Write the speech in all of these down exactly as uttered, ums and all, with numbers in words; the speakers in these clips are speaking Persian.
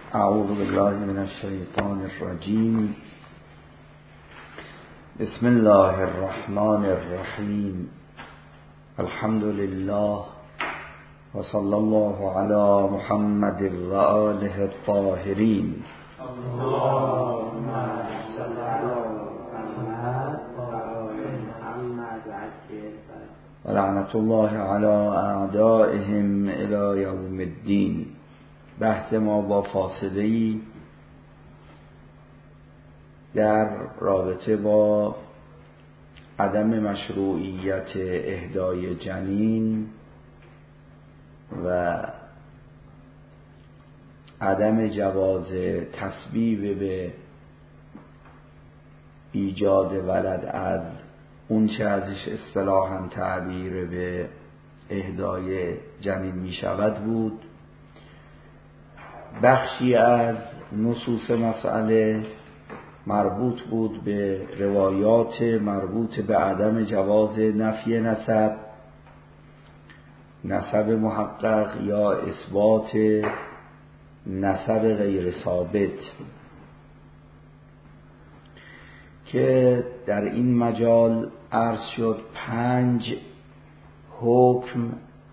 اعوذ بالله من الشیطان الرجیم. بسم الله الرحمن الرحیم. الحمد لله و صلی الله علی محمد و آله الطاهرین. اللهم صل علی محمد و آل محمد و لعنت الله علی اعدائهم الی یوم الدین. بحث ما با فاصله‌ای در رابطه با عدم مشروعیت اهدای جنین و عدم جواز تسبیب به ایجاد ولد از اون چه ازش اصطلاحاً تعبیر به اهدای جنین می شود بود. بخشی از نصوص مسئله مربوط بود به روایات مربوط به عدم جواز نفی نسب، نسب محقق یا اثبات نسب غیر ثابت، که در این مجال عرض شد پنج حکم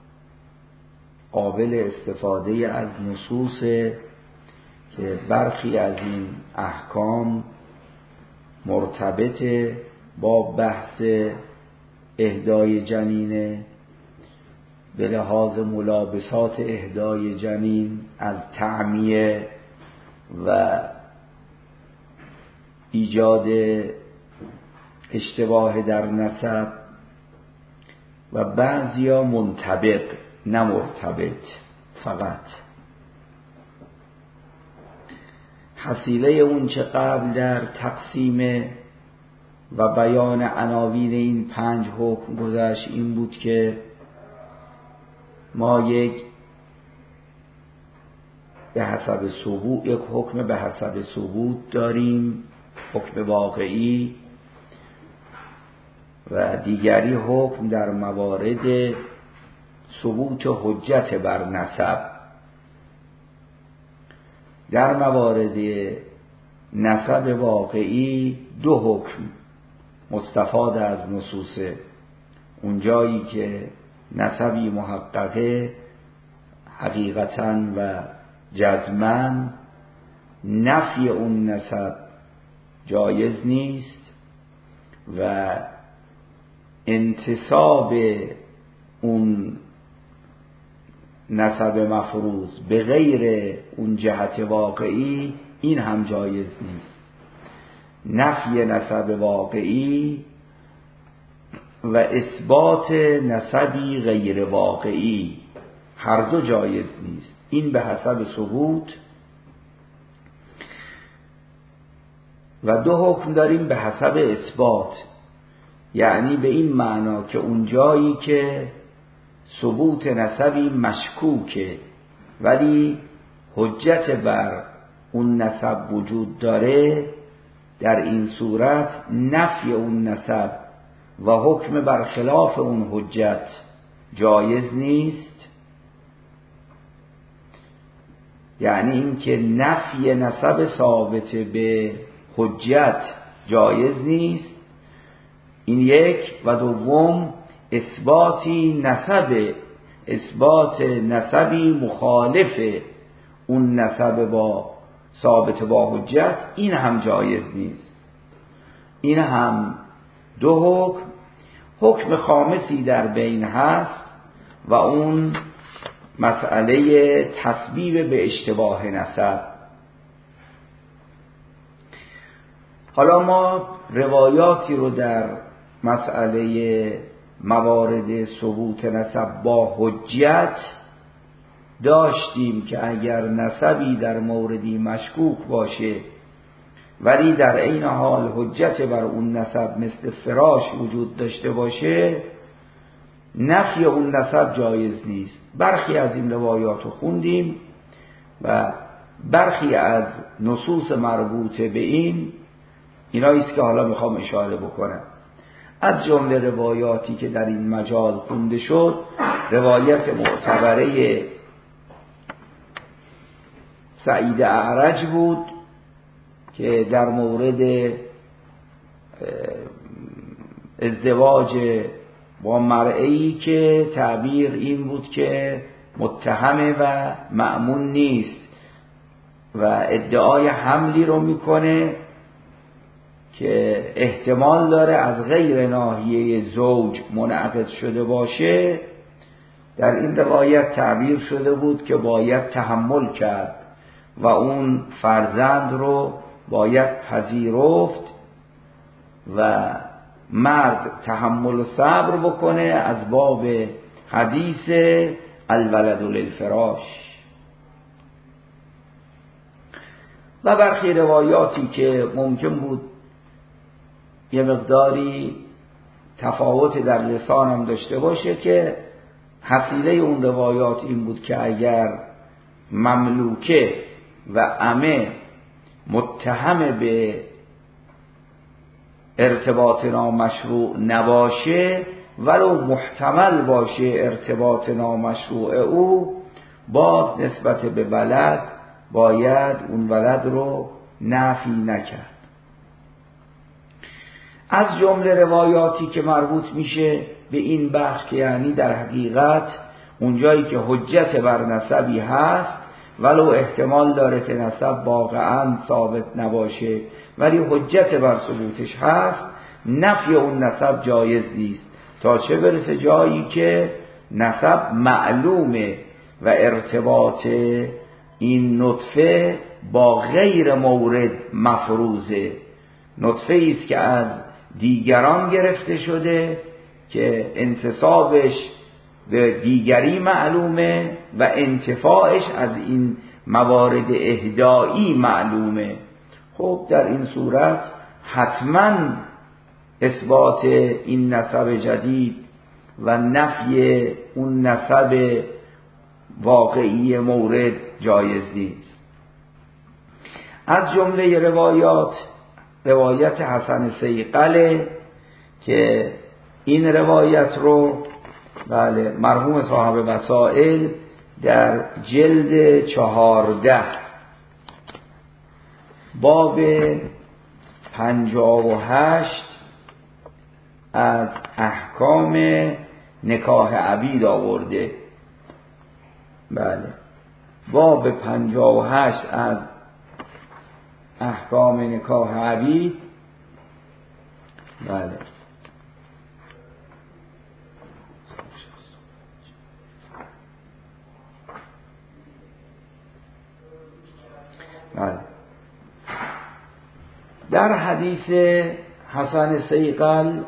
قابل استفاده از نصوص که برخی از این احکام مرتبط با بحث اهدای جنینه به لحاظ ملابسات اهدای جنین از تعمیه و ایجاد اشتباه در نسب و بعضیا منطبق نه مرتبط فقط. حصیله اون چه قبل در تقسیم و بیان عناوین این پنج حکم گذشت این بود که ما یک به حسب ثبوت یک حکم به حسب ثبوت داریم، حکم واقعی، و دیگری حکم در موارد ثبوت حجت بر نسب. در موارد نسب واقعی دو حکم مستفاد از نصوص. اونجایی که نسبی محققه حقیقتاً و جزماً نفی اون نسب جایز نیست و انتساب اون نسب مفروض به غیر اون جهت واقعی این هم جایز نیست. نفی نسب واقعی و اثبات نسبی غیر واقعی هر دو جایز نیست. این به حسب ثبوت. و دو حکم داریم به حسب اثبات، یعنی به این معنا که اون جایی که ثبوت نسبی مشکوکه ولی حجت بر اون نسب وجود داره، در این صورت نفی اون نسب و حکم بر خلاف اون حجت جایز نیست. یعنی این که نفی نسب ثابت به حجت جایز نیست، این یک. و دوم اثباتی نسب اثبات نسبی مخالف اون نسب با ثابت با حجت این هم جایز نیست. این هم دو حکم. حکم خامسی در بین هست و اون مسئله تسبیب به اشتباه نسب. حالا ما روایاتی رو در مسئله موارد ثبوت نسب با حجت داشتیم که اگر نسبی در موردی مشکوک باشه ولی در عین حال حجت بر اون نسب مثل فراش وجود داشته باشه، نفی اون نسب جایز نیست. برخی از این روایات رو خوندیم و برخی از نصوص مربوط به این ایناییست که حالا میخوام اشاره بکنم. از جمله روایاتی که در این مجال خونده شد، روایت معتبره سعید اعرج بود که در مورد ازدواج با مرئی که تعبیر این بود که متهمه و مأمون نیست و ادعای حملی رو میکنه که احتمال داره از غیر ناحیه زوج منعقد شده باشه. در این روایت تعبیر شده بود که باید تحمل کرد و اون فرزند رو باید پذیرفت و مرد تحمل و صبر بکنه از باب حدیث الولد للفراش. و برخی روایاتی که ممکن بود یه مقداری تفاوت در لسانم داشته باشه که حصیله اون روایات این بود که اگر مملوکه و عمه متهم به ارتباط نامشروع نباشه ولو محتمل باشه ارتباط نامشروع او، باز نسبت به ولد باید اون ولد رو نفی نکرد. از جمله روایاتی که مربوط میشه به این بخش که یعنی در حقیقت اونجایی که حجت بر نسبی هست ولو احتمال داره که نسب واقعا ثابت نباشه ولی حجت بر ثبوتش هست، نفی اون نسب جایز نیست تا چه برسه جایی که نسب معلومه و ارتباط این نطفه با غیر مورد مفروضه. نطفه است که از دیگران گرفته شده که انتسابش به دیگری معلومه و انتفاعش از این موارد اهدایی معلومه. خب در این صورت حتما اثبات این نسب جدید و نفی اون نسب واقعی مورد جایز نیست. از جمله روایات روایت حسن سیقله که این روایت رو بله مرحوم صاحب وسائل در جلد چهارده باب پنجاه و هشت از احکام نکاح عبید آورده. بله باب پنجاه و هشت از احکام نکاح عبید. بله بله در حدیث حسن سیقل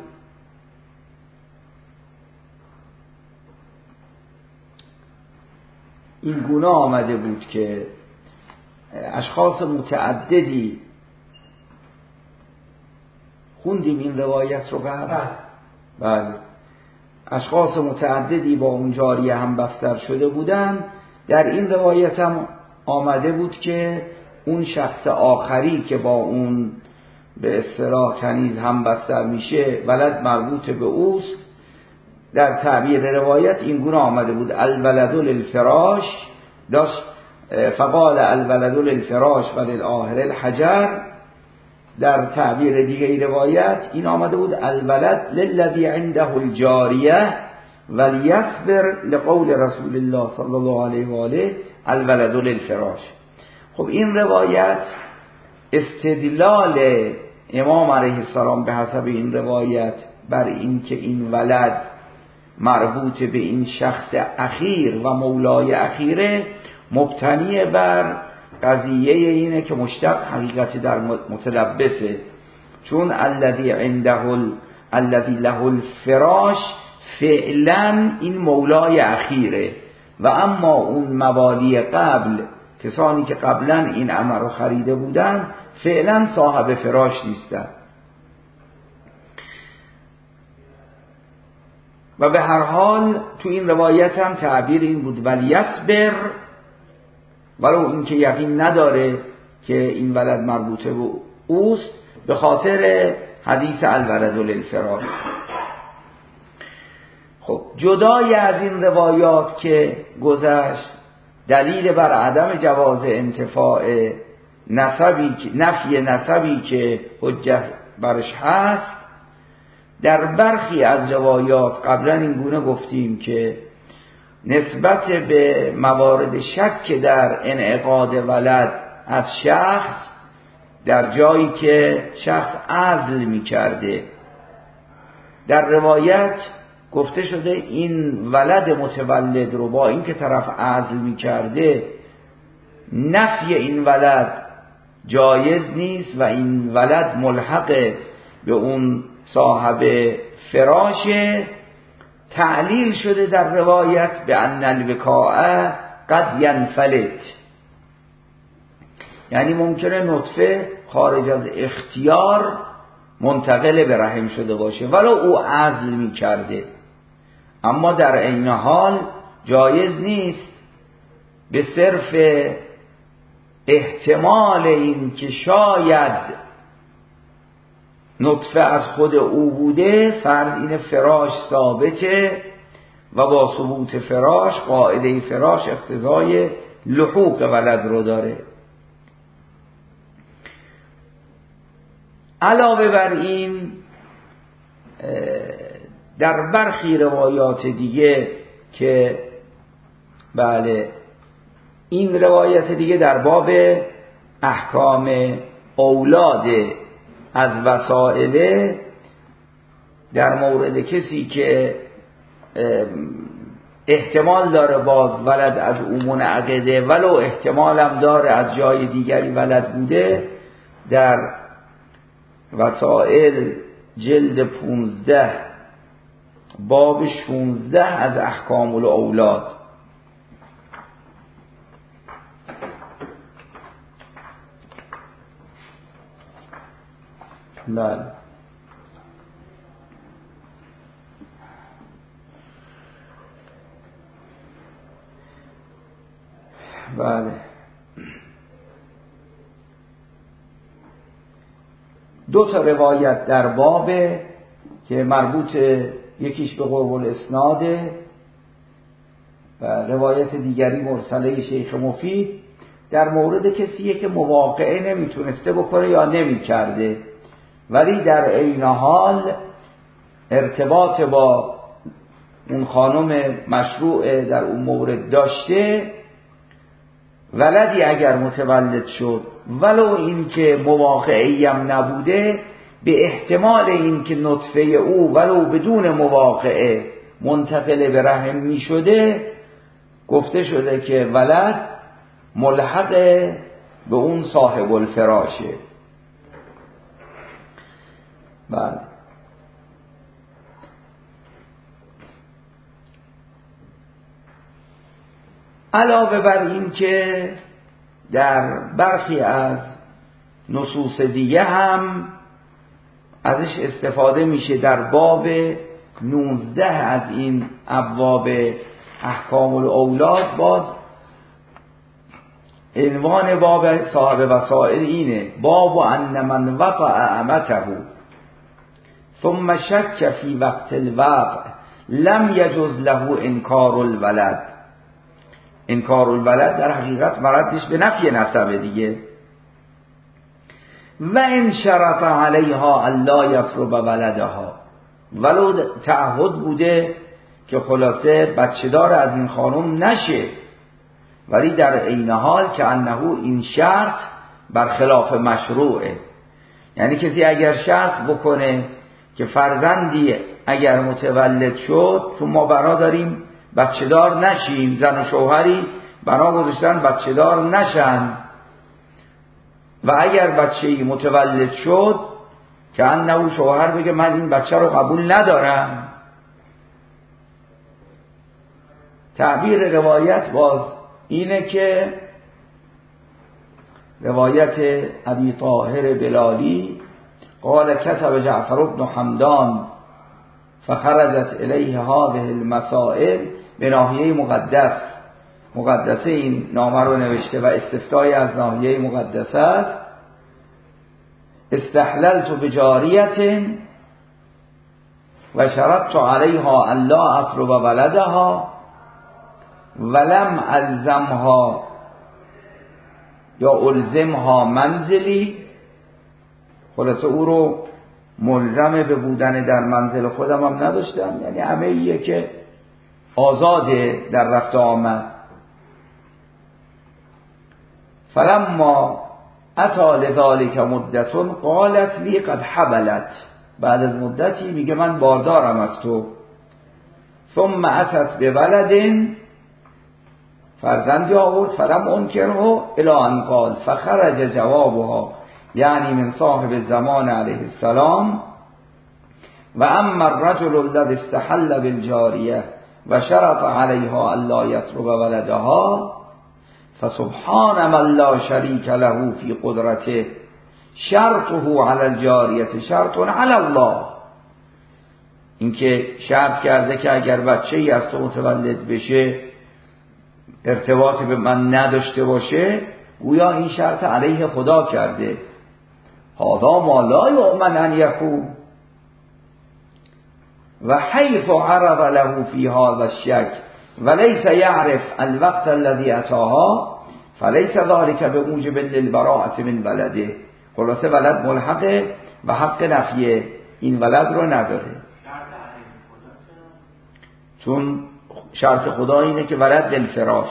این گونه آمده بود که اشخاص متعددی خوندیم این روایت رو قبل. بله اشخاص متعددی با اون جاریه هم بستر شده بودن. در این روایت هم آمده بود که اون شخص آخری که با اون به اصطلاح کنیز هم بستر میشه ولد مربوط به اوست. در تعبیر روایت این گونه آمده بود الولد للفراش داشت فقال الولد للفراش وللآخر الحجر. در تعبیر دیگه روایت این آمده بود الولد للذی عنده الجاریه ولیصبر لقول رسول الله صلی الله علیه و آله الولد للفراش. خب این روایت استدلال امام علیه السلام به حسب این روایت بر این که این ولد مربوط به این شخص اخیر و مولای اخیره مبتنی بر قضیه اینه که مشتق حقیقت در متلبسه، چون الذی عنده ال... الذی له الفراش فعلا این مولای اخیره و اما اون موالی قبل کسانی که قبلا این امر رو خریده بودن فعلا صاحب فراش نیستن. و به هر حال تو این روایت هم تعبیر این بود ولیصبر، ولو اینکه یقین نداره که این ولد مربوطه به اوست به خاطر حدیث الولد للفراش. خب جدای از این روایات که گذشت دلیل بر عدم جواز انتفاع نسبی نفی نسبی که حجت برش هست، در برخی از روایات قبلا این گونه گفتیم که نسبت به موارد شک در انعقاد ولد از شخص، در جایی که شخص عزل می کرده، در روایت گفته شده این ولد متولد رو با این که طرف عزل می کرده نفی این ولد جایز نیست و این ولد ملحق به اون صاحب فراشه. تعلیل شده در روایت به ان الوکاء قد ینفلت، یعنی ممکنه نطفه خارج از اختیار منتقل به رحم شده باشه ولو او عزل می کرده، اما در عین حال جایز نیست به صرف احتمال این که شاید نطفه از خود او بوده فرض این فراش ثابته و با ثبوت فراش قاعده فراش اقتضای لحوق ولد رو داره. علاوه بر این در برخی روایات دیگه که بله این روایت دیگه در باب احکام اولاد از وسائل، در مورد کسی که احتمال داره باز ولد از او منعقده ولو احتمالم داره از جای دیگری ولد بوده، در وسائل جلد پونزده باب شونزده از احکام الاولاد بله بله دو تا روایت در باب که مربوط یکیش به قرب الاسناده و روایت دیگری مرسله شیخ مفید در مورد کسیه که مواقعه نمیتونسته بکنه یا نمیکرده ولی در عین حال ارتباط با اون خانم مشروع در اون مورد داشته، ولدی اگر متولد شد ولو این که مواقعی هم نبوده به احتمال این که نطفه او ولو بدون مواقعه منتقل به رحم می شده گفته شده که ولد ملحق به اون صاحب الفراشه. بله علاوه بر این که در برخی از نصوص دیگه هم ازش استفاده میشه، در باب نوزده از این ابواب احکام الاولاد باز عنوان باب صاحب وسائل اینه: باب ان من وقع امته ثم شک فی وقت الوقع لم یجوز له انکار الولد. انکار الولد در حقیقت مردش به نفی نسبه دیگه. و ان شرط علیها الا یطلب ولدها، ولو تعهد بوده که خلاصه بچه دار از این خانم نشه، ولی در عین حال که انه این شرط برخلاف مشروعه. یعنی کسی اگر شرط بکنه که فرزندی اگر متولد شد، چون ما بنا داریم بچه دار نشیم، زن و شوهری بنا گذاشتن بچه دار نشن، و اگر بچه‌ای متولد شد که انه شوهر بگه من این بچه رو قبول ندارم. تعبیر روایت باز اینه که روایت ابی طاهر بلالی قال كتب جعفر بن حمدان فخرجت الیه هذه المسائل، به ناحیه مقدس مقدسه این نامه رو نوشته و استفتای از ناحیه مقدسه است: استحللت بجاریت و شرطت علیها ان لا اطلب ولدها ولم الزمها یا الزمها منزلی، خلاصه او رو ملزم به بودن در منزل خودم هم نداشتم، یعنی همه ایه که آزاده در رفت آمد. فلما اتا لذالک مدتون قالت لی قد حبلت، بعد از مدتی میگه من باردارم از تو. ثم اتت بولد، فرزندی آورد. فلم انکره الی ان قال فخرج جوابها، یعنی من صاحب الزمان علیه السلام. و اما الرجل الذي استحل بالجاریه و شرط علیها الا یترک ولدها فسبحان من لا شریک له فی قدرته شرطه علی الجاریه شرط علی الله. اینکه شرط کرده که اگر بچه‌ای از تو متولد بشه ارتباطی به من نداشته باشه، گویا این شرط علیه خدا کرده. هذا ما لا یؤمن ان یکون. و حیث عرض له فی هذا الشک وليس يعرف الوقت الذي اتاها فليس ذلك بموجب للبراءة من ولده. خلاصه ولد ملحقه و حق نفی این ولد رو نداره، چون شرط خدا اینه که ولد بالفراش،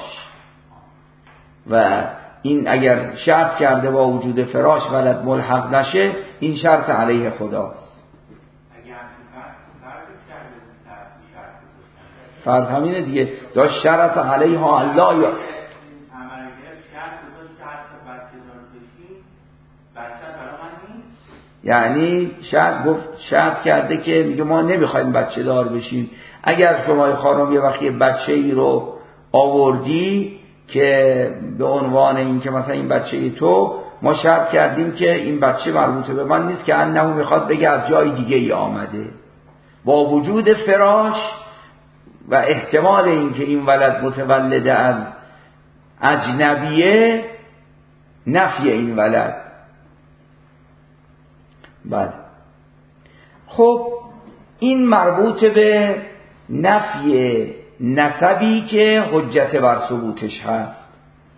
و این اگر شرط کرده با وجود فراش ولد ملحق نشه، این شرط علیه خداست. فرض همینه دیگه، داشت شرط علیها الله یا یعنی شرط گفت شرط کرده که میگه ما نمیخوایم بچه دار بشیم. اگر شما خانم یه وقتی بچه ای رو آوردی که به عنوان این که مثلا این بچه ای تو، ما شرط کردیم که این بچه مربوطه به من نیست، که انه میخواد بگه از جای دیگه ای آمده. با وجود فراش و احتمال این که این ولد متولد از اجنبیه، نفی این ولد. بله خب این مربوط به نفی نسبی که حجت بر ثبوتش هست.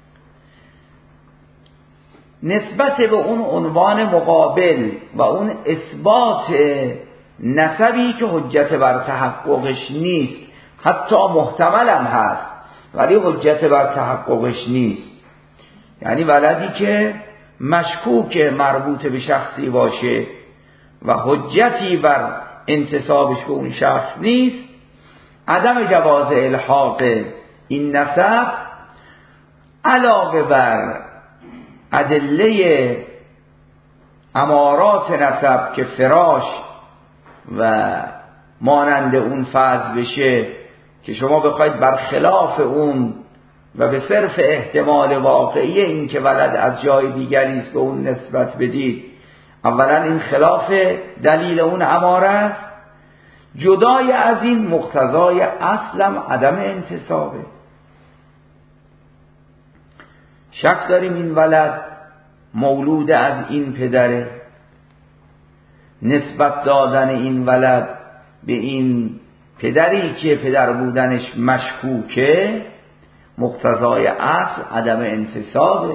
نسبت به اون عنوان مقابل و اون اثبات نسبی که حجت بر تحققش نیست، حتی محتمل هم هست ولی حجت بر تحققش نیست، یعنی ولدی که مشکوک مربوط به شخصی باشه و حجتی بر انتسابش به اون شخص نیست، عدم جواز الحاق این نسب علاوه بر ادله امارات نسب که فراش و مانند اون فرض بشه، که شما بخواید برخلاف اون و به صرف احتمال واقعی این که ولد از جای دیگری است به اون نسبت بدید، اولا این خلاف دلیل اون اماره است. جدای از این مقتضای اصلم عدم انتسابه. شک داریم این ولد مولود از این پدره، نسبت دادن این ولد به این پدری که پدر بودنش مشکوکه، مقتضای اصل عدم انتسابه.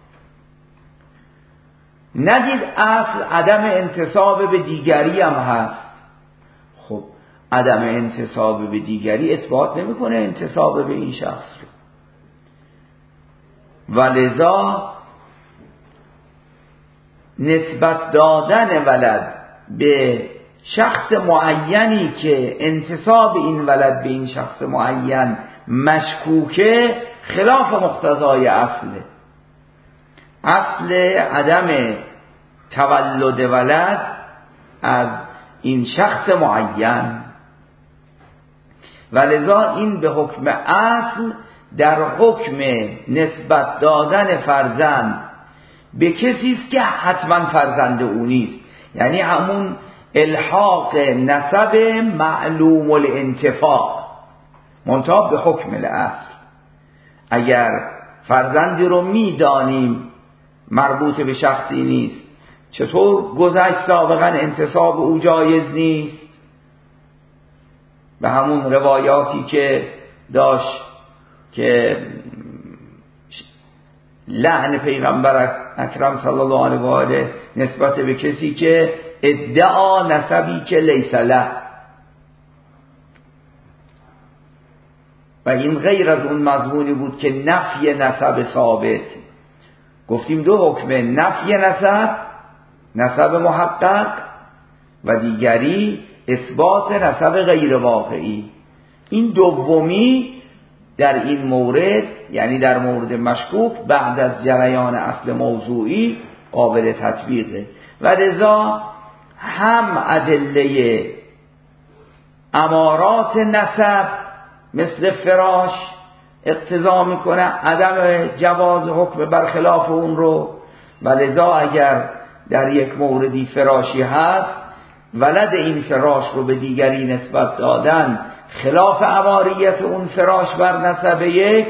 نگید اصل عدم انتساب به دیگری هم هست. خب عدم انتساب به دیگری اثبات نمیکنه انتساب به این شخص رو، ولذا نسبت دادن ولد به شخص معینی که انتساب این ولد به این شخص معین مشکوکه، خلاف مقتضای اصله. اصل عدم تولد ولد از این شخص معین، ولذا این به حکم اصل در حکم نسبت دادن فرزند به کسی است که حتما فرزند او نیست، یعنی همون الحاق نسب معلوم الانتفاع منتها به حکم الاصل. اگر فرزندی رو میدانیم مربوط به شخصی نیست، چطور گذشت سابقا انتساب او جایز نیست؟ به همون روایاتی که داشت که لعن پیغمبر اکرم صلی الله علیه و آله نسبت به کسی که ادعا نسبی که لیس له، و این غیر از اون مضمونی بود که نفی نسب ثابت. گفتیم دو حکمه، نفی نسب، نسب محقق، و دیگری اثبات نسب غیر واقعی. این دومی در این مورد، یعنی در مورد مشکوک، بعد از جریان اصل موضوعی قابل تطبیقه و لذا هم ادله امارات نسب مثل فراش اقتضا میکنه عدم جواز حکم برخلاف اون رو، و لذا اگر در یک موردی فراشی هست ولد این فراش رو به دیگری نسبت دادن خلاف عواریت اون فراش بر نسب یک،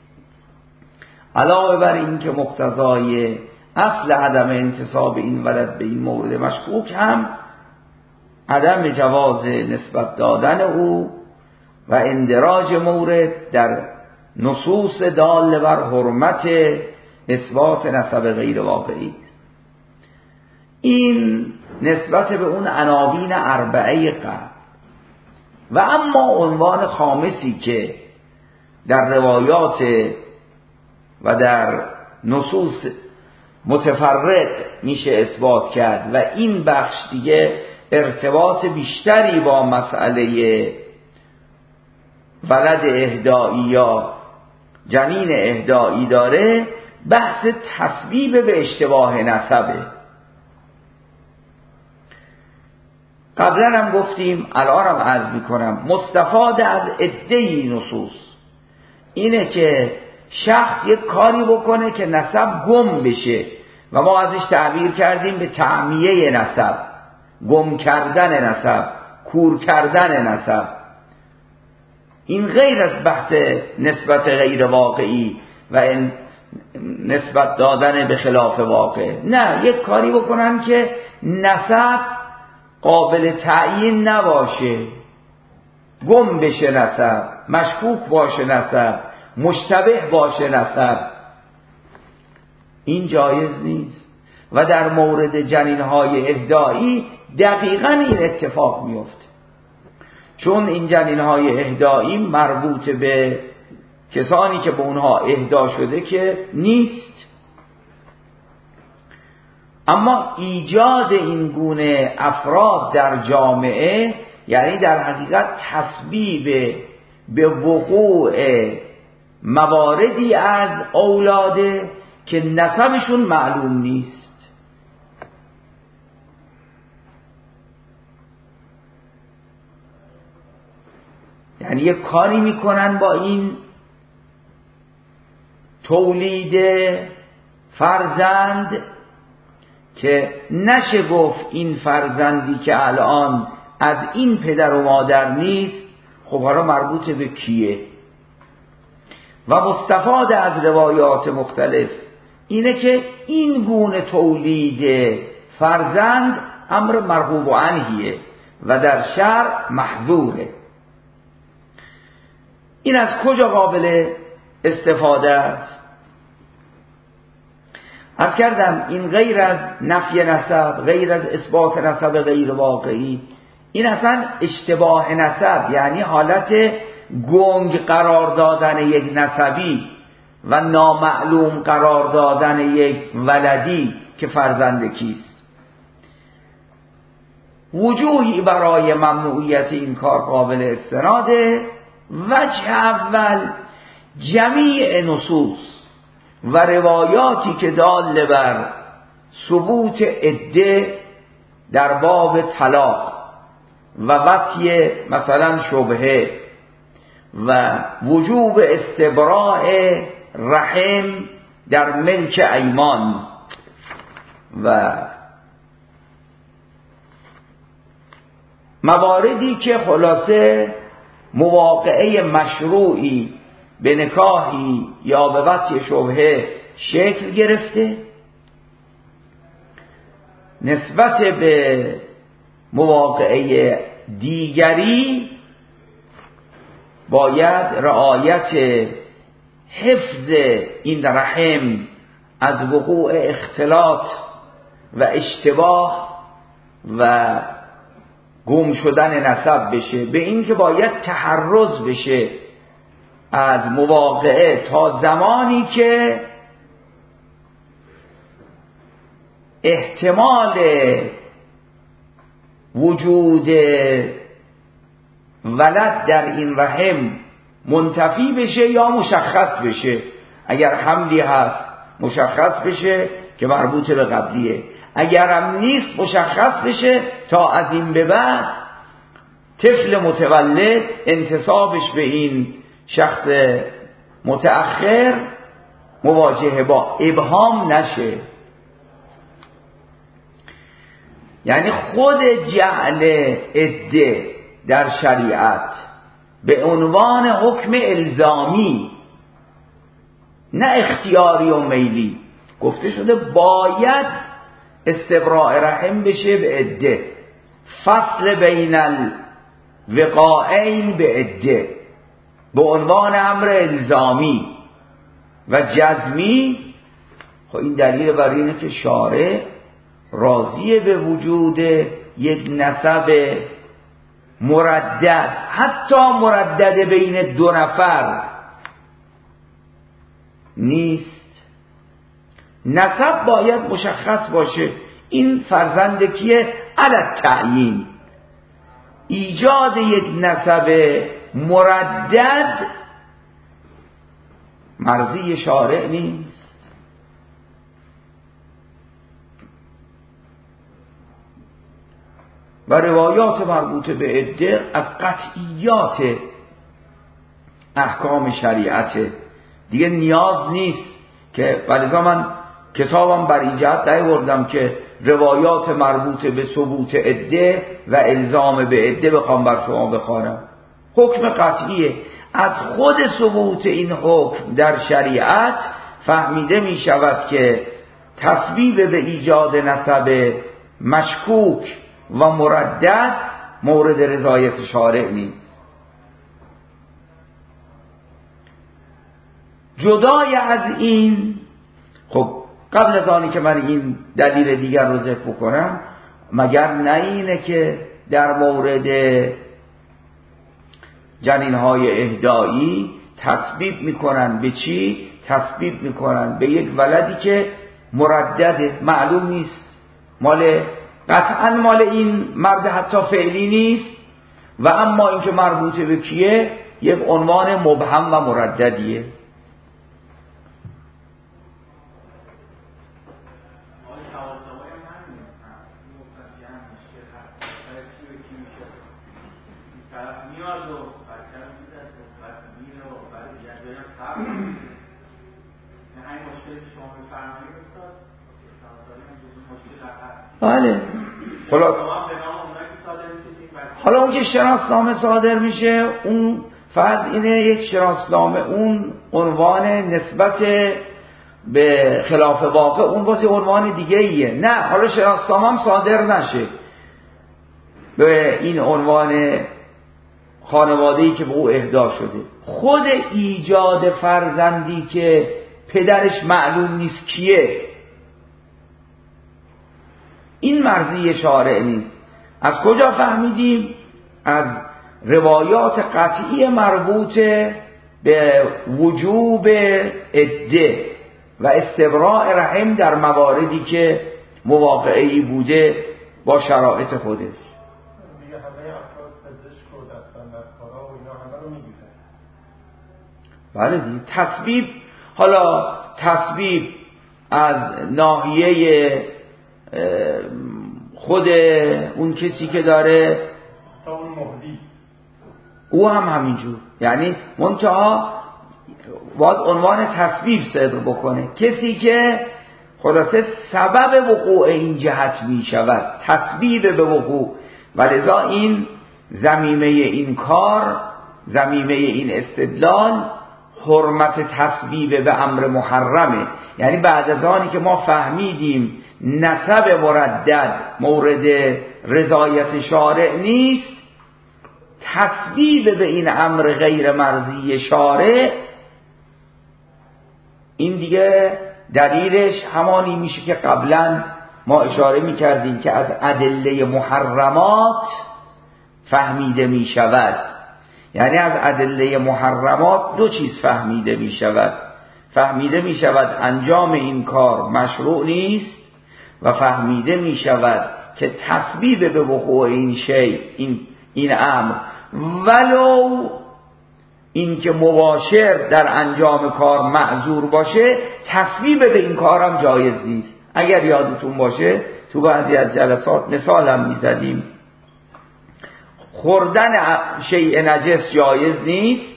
علاوه بر این که مقتضای اصل عدم انتساب این ولد به این مورد مشکوک هم عدم جواز نسبت دادن او و اندراج مورد در نصوص دال بر حرمت اثبات نسب غیر واقعی. این نسبت به اون عناوین اربعه قبل. و اما عنوان خامسی که در روایات و در نصوص متفرق میشه اثبات کرد و این بخش دیگه ارتباط بیشتری با مسئله ولد اهدایی یا جنین اهدایی داره، بحث تسبیب به اشتباه نسبه. قبلا هم گفتیم، الان هم عرض میکنم، مستفاد از عده‌ای نصوص اینه که شخص یک کاری بکنه که نسب گم بشه و ما ازش تعبیر کردیم به تعمیه نسب، گم کردن نسب، کور کردن نسب. این غیر از بحث نسبت غیر واقعی و نسبت دادن به خلاف واقع. نه، یک کاری بکنن که نسب قابل تعیین نباشه، گم بشه نسب، مشکوک باشه نسب، مشتبه باشه نسب. این جایز نیست و در مورد جنین‌های اهدایی دقیقاً این اتفاق میفته، چون این جنین‌های اهدایی مربوط به کسانی که به اونها اهدا شده که نیست. اما ایجاد این گونه افراد در جامعه یعنی در حقیقت تسبیب به وقوع مواردی از اولاده که نسبشون معلوم نیست. یعنی یک کاری میکنن با این تولید فرزند که نشه گفت این فرزندی که الان از این پدر و مادر نیست، خب حالا مربوط به کیه؟ و مستفاد از روایات مختلف اینه که این گونه تولید فرزند امر مرغوب عنهیه و در شرع محظوره. این از کجا قابل استفاده است؟ عرض کردم این غیر از نفی نسب، غیر از اثبات نسب غیر واقعی، این اصلا اشتباه نسب، یعنی حالت گنگ قرار دادن یک نسبی و نامعلوم قرار دادن یک ولدی که فرزند کیست. وجوهی برای ممنوعیت این کار قابل استناده. وجه اول، جمیع نصوص و روایاتی که دال بر ثبوت عده در باب طلاق و وطی مثلا شبهه و وجوب استبراء رحم در ملک ایمان و مواردی که خلاصه مواقعه مشروعی به نکاحی یا به وطی شبهه شکل گرفته، نسبت به مواقعه دیگری باید رعایت حفظ این رحم از وقوع اختلاط و اشتباه و گم شدن نسب بشه، به این که باید تحرز بشه از مواقعه تا زمانی که احتمال وجود ولد در این رحم منتفی بشه یا مشخص بشه. اگر حملی هست مشخص بشه که مربوط به قبلیه، اگر هم نیست مشخص بشه تا از این به بعد طفل متولد انتسابش به این شخص متأخر مواجهه با ابهام نشه. یعنی خود جعل عده در شریعت به عنوان حکم الزامی، نه اختیاری و میلی، گفته شده باید استبراء رحم بشه به عده، فصل بین الوقائین به عده، به عنوان امر الزامی و جزمی. خب این دلیل بر اینه که شارع راضیه به وجود یک نسب مردد، حتی مردد بین دو نفر نیست. نسب باید مشخص باشه. این فرزند کیه؟ علی التعیین. ایجاد یک نسب مردد مرضی شارع نیست. و روایات مربوط به عده از قطعیات احکام شریعت دیگه نیاز نیست که، ولذا من کتابم بر این جهت نیاوردم که روایات مربوط به ثبوت عده و الزام به عده بخوام بر شما بخوانم. حکم قطعیه. از خود ثبوت این حکم در شریعت فهمیده می شود که تسبیب به ایجاد نسب مشکوک و مردد مورد رضایت شارع نیست. جدای از این، خب قبل از آنی که من این دلیل دیگر رو ذکر بکنم، مگر نه اینه که در مورد جنین‌های اهدایی تسبیب میکنن به چی؟ تسبیب میکنن به یک ولدی که مردده، معلوم نیست، مال قطعا مال این مرد حتی فعلی نیست، و اما اینکه مربوط به کیه یک عنوان مبهم و مرددیه. بله. حالا حالا اون که شناسنامه صادر میشه، اون فرض اینه یک شناسنامه، اون عنوان نسبت به خلاف واقع، اون واسه عنوان دیگه ایه. نه، حالا شناسنامه هم صادر نشه به این عنوان خانواده‌ای که به او اهدا شده، خود ایجاد فرزندی که پدرش معلوم نیست کیه، این مرضی شارع نیست. از کجا فهمیدیم؟ از روایات قطعی مربوط به وجوب عده و استبراء رحم در مواردی که مواقعی بوده با شرایط خودش. بله دیگه. تسبیب، حالا تسبیب از ناحیه خود اون کسی که داره او هم همینجور، یعنی منتها باید عنوان تسبیب صدر بکنه کسی که خلاصه سبب وقوع این جهت می شود، تسبیب به وقوع. ولذا این ضمیمه این کار، ضمیمه این استدلال حرمت تسبیب به امر محرمه. یعنی بعد از آنی که ما فهمیدیم نسب مردد مورد رضایت شارع نیست، تسبیب به این امر غیر مرضی شارع این دیگه دلیلش همانی میشه که قبلا ما اشاره میکردیم که از ادله محرمات فهمیده میشود. یعنی از ادله محرمات دو چیز فهمیده میشود. فهمیده میشود انجام این کار مشروع نیست و فهمیده میشود که تسبیب به وقوع این شی این این امر ولو این که مباشر در انجام کار معذور باشه، تسبیب به این کارم جایز نیست. اگر یادتون باشه تو بعضی از جلسات مثال هم میزدیم، خوردن شیء نجس جایز نیست،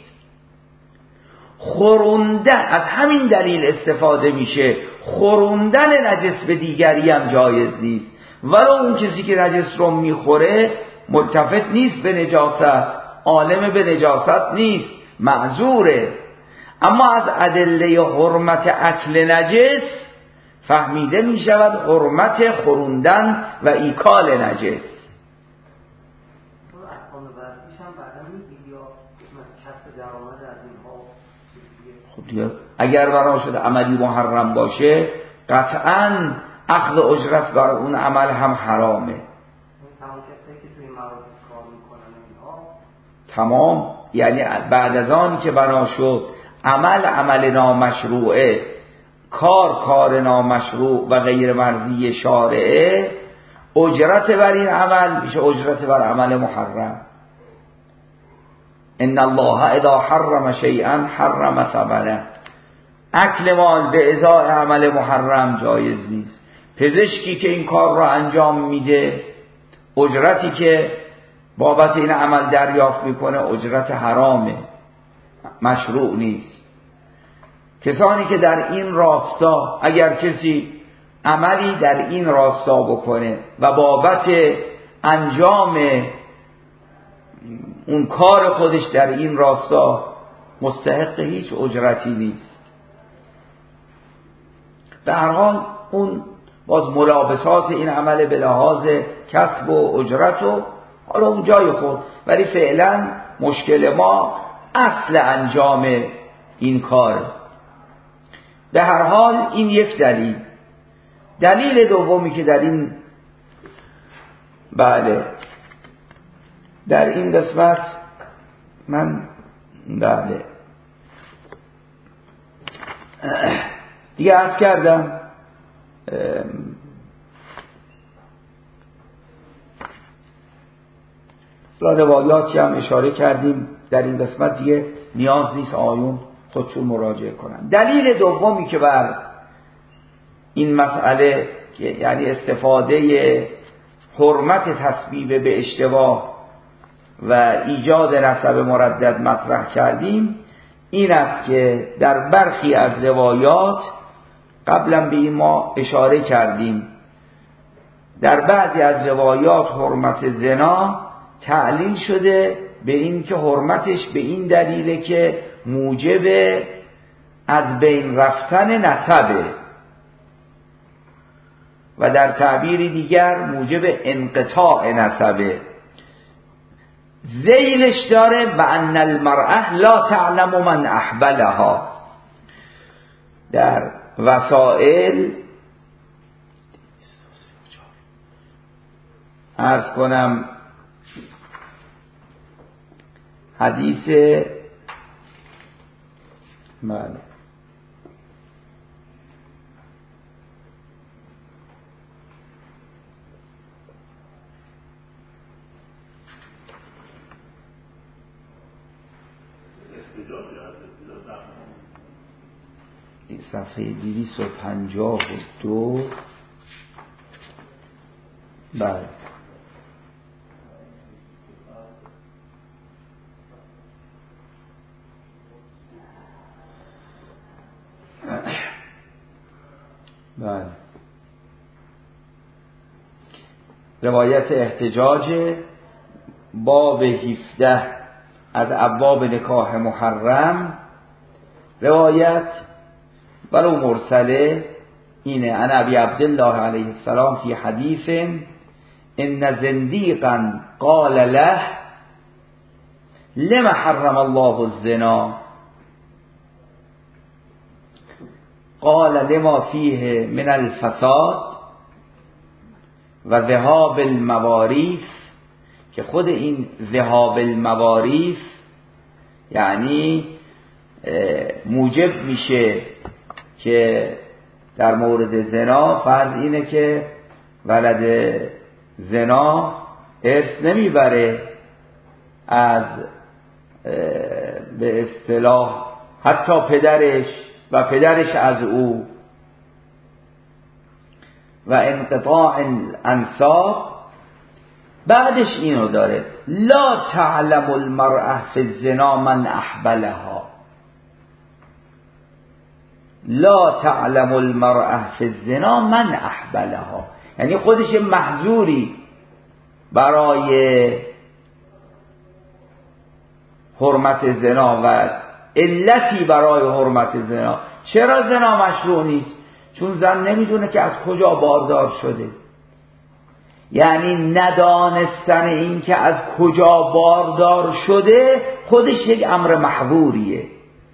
خوروندن از همین دلیل استفاده میشه، خوروندن نجس به دیگری هم جایز نیست. ولو اون کسی که نجس رو میخوره ملتفت نیست به نجاست، عالم به نجاست نیست، معذوره. اما از ادله حرمت اکل نجس فهمیده میشود حرمت خوروندن و ایکال نجس. خب دیگه اگر بنا شده عملی محرم باشه قطعاً اخذ اجرت بر اون عمل هم حرامه. تمام، یعنی بعد از آن که بنا شد عمل عمل نامشروعه، کار کار نامشروع و غیر مرضی شارعه، اجرت بر این عمل میشه اجرت بر عمل محرم. ان الله اذا حرم شیئا حرم ثمنه. اکل مال به ازای عمل محرم جایز نیست. پزشکی که این کار را انجام میده، اجرتی که بابت این عمل دریافت میکنه اجرت حرامه، مشروع نیست. کسانی که در این راستا، اگر کسی عملی در این راستا بکنه و بابت انجام اون کار خودش در این راستا مستحق هیچ اجرتی نیست. به هر حال اون باز ملابسات این عمل به لحاظ کسب و اجرت و حالا اون جای خود، ولی فعلا مشکل ما اصل انجام این کار. به هر حال این یک دلیل. دلیل دومی که در این بله در این قسمت من بله دیگه عرض کردم روایاتی هم اشاره کردیم در این قسمت، دیگه نیاز نیست آیون خودشون مراجعه کنن. دلیل دومی که بر این مسئله که یعنی استفاده حرمت تسبیب به اشتباه و ایجاد نسب مردد مطرح کردیم این است که در برخی از روایات قبلا به این ما اشاره کردیم، در بعضی از روایات حرمت زنا تعلیل شده به این که حرمتش به این دلیله که موجب از بین رفتن نسبه و در تعبیری دیگر موجب انقطاع نسبه. ذیلش داره و ان المرأة لا تعلم من احبلها. در وسائل عرض کنم حدیث بله صفحه دویست و پنجاه و دو بله بله روایت احتجاج باب هفده از ابواب نکاح محرم. روایت ولو مرسله اینه: انا ابی عبدالله علیه السلام فی حدیث ان زندیقا قال له لما حرم الله الزنا. قال لما فیه من الفساد و ذهاب المواریث، که خود این ذهاب المواریث یعنی موجب میشه که در مورد زنا فرض اینه که ولد زنا ارث نمیبره از به اصطلاح حتی پدرش و پدرش از او، و انقطاع الانساب. بعدش اینو داره لا تعلم المرأة فی الزنا من احبلها، لا تعلم المرأة فی الزنا من احبلها، یعنی خودش محظوری برای حرمت زنا و علتی برای حرمت زنا. چرا زنا مشروع نیست؟ چون زن نمیدونه که از کجا باردار شده. یعنی ندانستن این که از کجا باردار شده خودش یک امر محظوریه.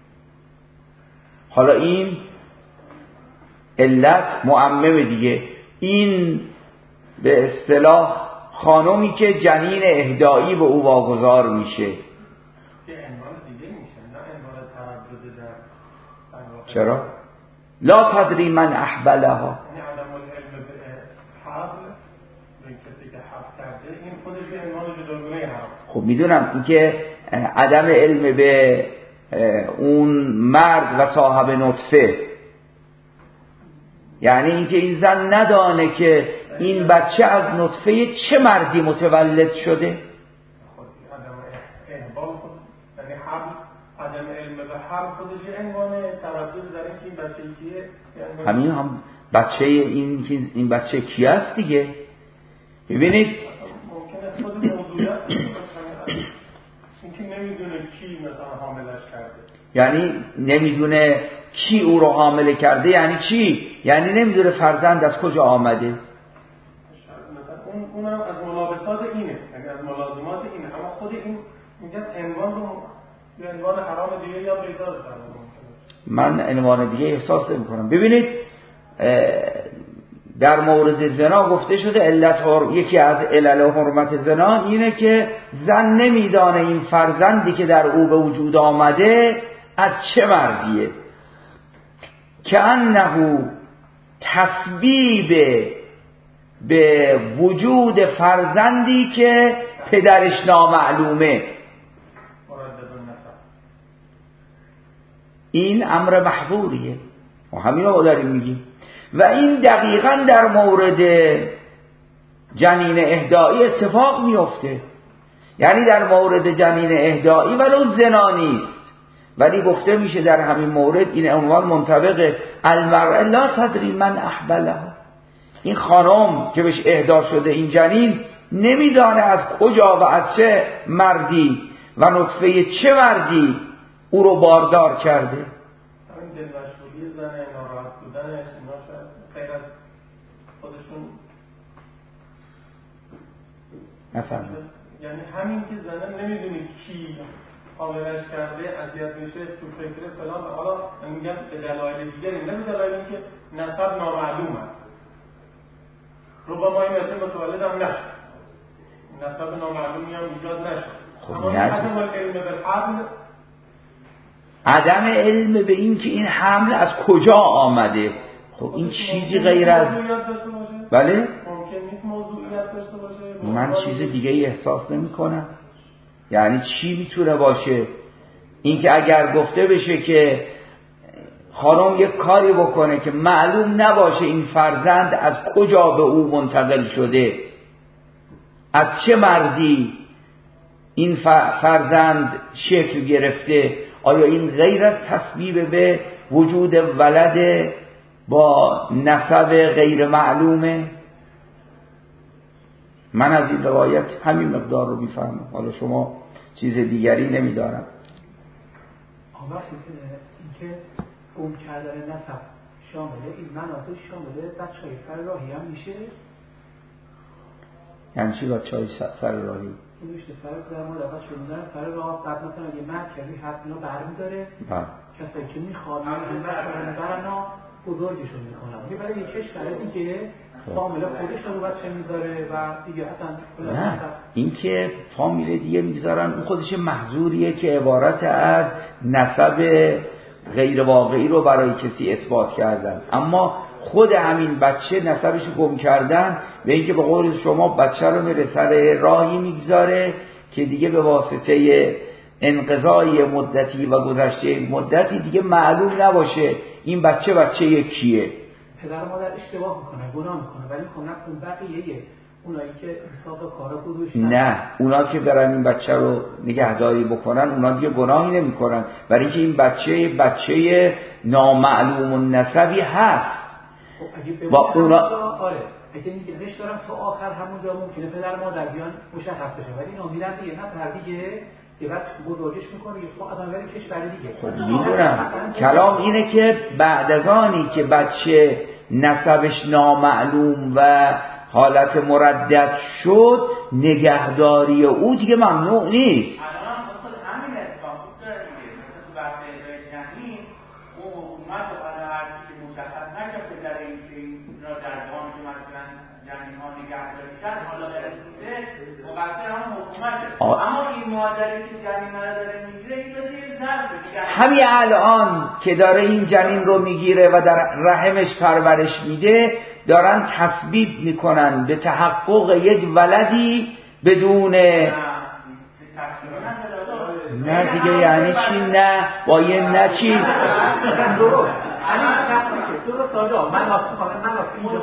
حالا این علت معمم دیگه، این به اصطلاح خانمی که جنین اهدایی به او واگذار میشه. چرا؟ لا تدری من احبلها، خب میدونم این که عدم علم به اون مرد و صاحب نطفه، یعنی اینکه این زن ندانه که این بچه از نطفه چه مردی متولد شده. همین هم بچه این این بچه کی است دیگه. ببینید ممکنه خود موضوعیت اینکه نمیدونه کی مثلا حاملش کرده، یعنی نمیدونه کی او رو حامله کرده. یعنی چی؟ یعنی نمیدونه فرزند از کجا آمده. مثلا اون اونم از ملابسات اینه، یعنی از ملازمات اینه، اما خود این میگن عنوان رو یا عنوان حرام دیگه یا پیدا داره. من عنوان دیگه احساس نمی‌کنم. ببینید در مورد زنا گفته شده علت یکی از علل حرمت زنا اینه که زن نمیدانه این فرزندی که در او به وجود آمده از چه مردیه، که انه تسبیب به وجود فرزندی که پدرش نامعلومه. این امر محظوریه و همین رو داریم میگیم. و این دقیقاً در مورد جنین اهدایی اتفاق میفته. یعنی در مورد جنین اهدایی ولو زنا نیست، ولی گفته میشه در همین مورد این عنوان منطبق المرء لا تدری من احبلها. این خانم که بهش اهدا شده این جنین نمیدانه از کجا و از چه مردی و نطفه چه مردی او رو باردار کرده. همین دلمشغولی زن، ناراحت بودنش، اینا شاید غیر از خودشون نفهمم. یعنی همین که زنه نمیدونه کی حاملش کرده اذیت میشه تو فکر فلان، حالا میگم به دلایل دیگری، نه به دلایل اینکه نسب نامعلوم است. ربما این بچه متولد هم نشد، نسب نامعلومی هم ایجاد نشد. اما عدم علم بالحمل، عدم علم به این که این حمل از کجا آمده، خب این چیزی غیر از بله ممکن نیست موضوعیت داشته باشه. من چیز دیگه ای احساس نمی کنم. یعنی چی میتونه باشه؟ این که اگر گفته بشه که خانم یک کاری بکنه که معلوم نباشه این فرزند از کجا به او منتقل شده، از چه مردی این فرزند شکل گرفته، آیا این غیر از تسبیب به وجود ولد با نسب غیر معلومه؟ من از این روایت همین مقدار رو میفهمم. حالا شما چیز دیگری نمیدارم. آقا اینکه گم کردن نسب شامله این مناطق شامله بچه‌های فراهی هم میشه. یعنی چی بچه‌های فراهی؟ این میشه فرق در مورد آقا شدن فر راه بعد مثلا یه مرکزی هست اینا برمی داره کسایی که میخواد همین بچه‌ها برنا بزرگشون میکنن. یه برای یه کشور دیگه فامیل خودش رو بچه میذاره و دیگه اصلا نه این که فامیل دیگه میذارن اون خودش محظوریه که عبارت از نسب غیر واقعی رو برای کسی اثبات کردن، اما خود همین بچه نسبش رو گم کردن و اینکه به قول شما بچه رو میره سر راهی میگذاره که دیگه به واسطه انقضای مدتی و گذشته مدتی دیگه معلوم نباشه این بچه بچه کیه. پدر و مادر اشتباه میکنه، گناه میکنه، ولی خب اون بقیه اونایی که حساب کارا گذاشتن نه، اونا که برن این بچه رو نگهداری بکنن اونا دیگه گناهی نمیکنن، برای اینکه این بچه بچه نامعلوم النسبی هست. خب اگه به با اونا آره اگه نگهش دارم تا آخر همونجا ممکنه پدر و مادر بیان مشخص بشه، ولی اینا میرن دیگه نه دیگه یه وقت بزرگش میکنه یه خب آدم ولی کشور دیگه. خب میدونم کلام اینه که بعد از آنی که بچه نسبش نامعلوم و حالت مردد شد نگهداری او دیگه ممنوع نیست. الان مثلا همین اتفاق داره دیگه، مثلا تو بحث ادعای جنین اون حکومت و حالا هرچی که مشخص نکرده در این که این را در بانک مثلا جنین ها نگهداری کرد حالا رسیده مقصر هم حکومته، اما این مادری که جنین ها داره میگیره این رو زیر ضربه همین الان که داره این جنین رو میگیره و در رحمش پرورش میده دارن تثبیت میکنن به تحقق یک ولدی بدون نه دیگه. یعنی چی نه با یه نه چی درست درست آجا من واسه کنم من واسه اینجا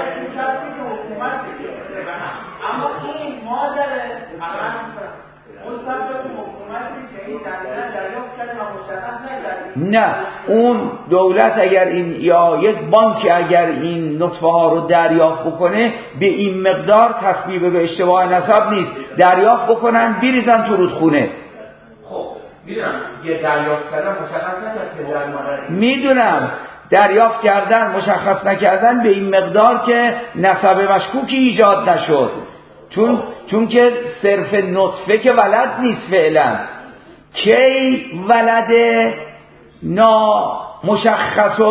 اما این مادر الان مستقل حکومتی که این دلیل دریافت کرده و مشخص نکرده. نه اون دولت اگر این یا یک بانک اگر این نطفه ها رو دریافت بکنه به این مقدار تسبیب به اشتباه نسب نیست، دریافت بکنن بریزن تو رودخونه. خب میدونم یه دریافت کردن مشخص نکرده میدونم دریافت کردن مشخص نکردن به این مقدار که نسب مشکوکی ایجاد نشد، چون چون که صرف نطفه که ولد نیست فعلا. کی ولد نا مشخص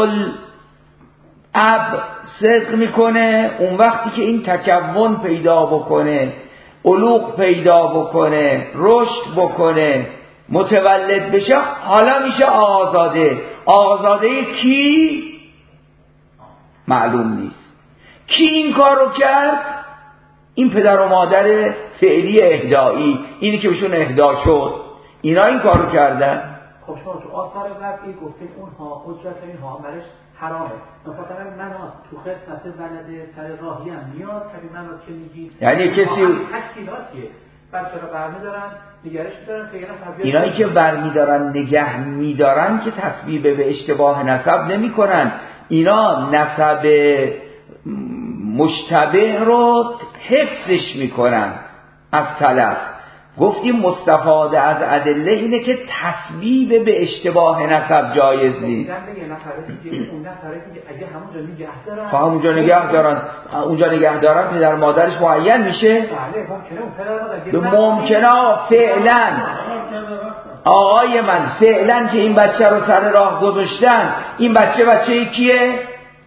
الاب صدق میکنه؟ اون وقتی که این تکون پیدا بکنه، علوق پیدا بکنه، رشد بکنه، متولد بشه، حالا میشه آزاده. آزاده کی؟ معلوم نیست. کی این کار رو کرد؟ این پدر و مادر فعلی اهدایی، اینی که بهشون اهدا شد، اینا این کار رو کردن. خب شما تو آثار قبلی گفتید اونها حجت اینها عملش حرامه، مثلا من تو خصلت ولد سر راهی هم میاد طبیعی من که میگید یعنی کسی تشکیلاتیه بچه رو برمیدارن نگرش میدارن که اینایی که برمیدارن نگه میدارن که تسبیب به اشتباه نسب نمی کنن، اینا نسب مشتبه رو حفظش میکنن از تلف. گفتیم مستفاده از ادله اینه که تسبیب به اشتباه نسب جایز نیست. خب همونجا نگه دارن، اونجا نگه دارن پدر مادرش معین میشه؟ به ممکنه فعلا آقای من فعلا که این بچه رو سر راه گذاشتن، این بچه بچه کیه؟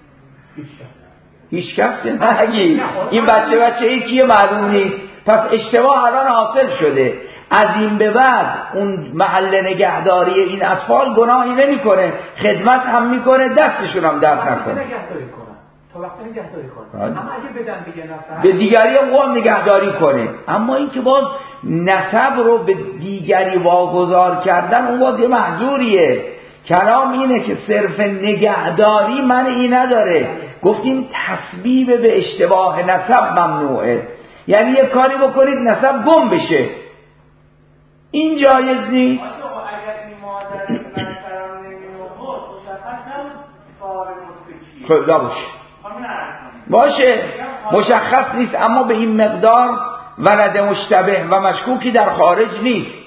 هیچ کس که نگی این بچه بچه کیه معلوم نیست. پس اشتباه الان حاصل شده، از این به بعد اون محل نگهداری این اطفال گناهی نمیکنه، خدمت هم میکنه، دستشون هم درد نکنه. تا وقتی نگهداری کنه. اما اگه بدن بگه نسب به دیگری هم نگهداری کنه، اما این که باز نسب رو به دیگری واگذار کردن اون باز یه محظوریه. کلام اینه که صرف نگهداری منعی نداره. گفتیم تسبیب به اشتباه نسب ممنوعه، یعنی یه کاری بکنید نسب گم بشه، این جایز نیست. اگر این مادر برقرار نمی‌آورد مشخص نبود کار مستقیم خب باشه باشه مشخص نیست، اما به این مقدار ولد مشتبه و مشکوکی در خارج نیست.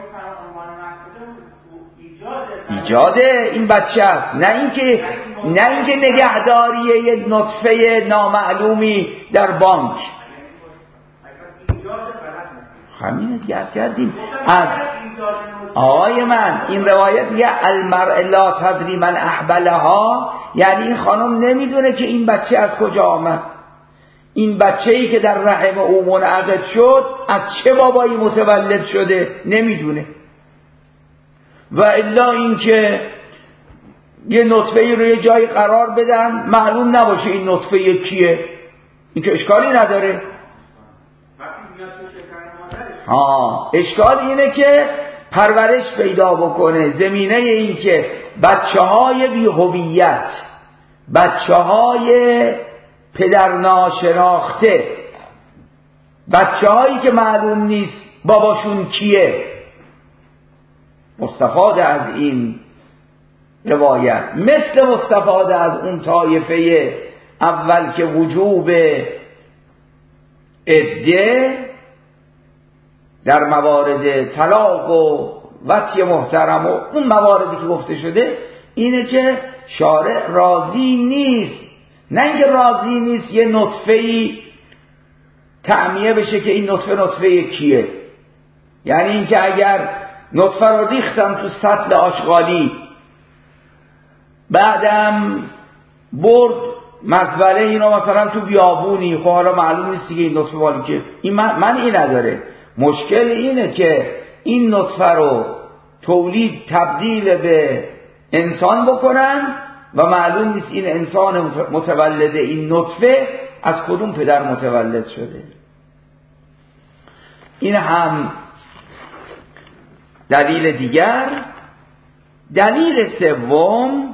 ایجاده این بچه است، نه اینکه نه اینکه نگهداری یک نطفه نامعلومی در بانک. همینه دیگه از کردیم از آقای من این روایت یه المرء لا تدری من احبلها، یعنی این خانم نمیدونه که این بچه از کجا آمد، این بچه‌ای که در رحم او منعقد شد از چه بابایی متولد شده نمیدونه. و الا اینکه یه نطفه‌ای رو یه جایی قرار بدن معلوم نباشه این نطفه کیه، این که اشکالی نداره. ها اشکال اینه که پرورش پیدا بکنه، زمینه این که بچه های بی هویت، بچه های پدر ناشناخته، بچه هایی که معلوم نیست باباشون کیه، مستفاده از این روایت مثل مستفاده از اون طایفه اول که وجوب عده در موارد طلاق و وطی محترم و اون مواردی که گفته شده اینه که شارع راضی نیست، نه اینکه راضی نیست یه نطفه‌ای تعمیه بشه که این نطفه نطفه کیه، یعنی اینکه اگر نطفه رو ریختم تو سطل آشغالی بعدم برد مزبله اینو مثلا تو بیابونی، خب حالا معلوم نیست دیگه این نطفه والی که این من, من این نداره. مشکل اینه که این نطفه رو تولید تبدیل به انسان بکنن و معلوم نیست این انسان متولد این نطفه از کدوم پدر متولد شده. این هم دلیل دیگر. دلیل سوم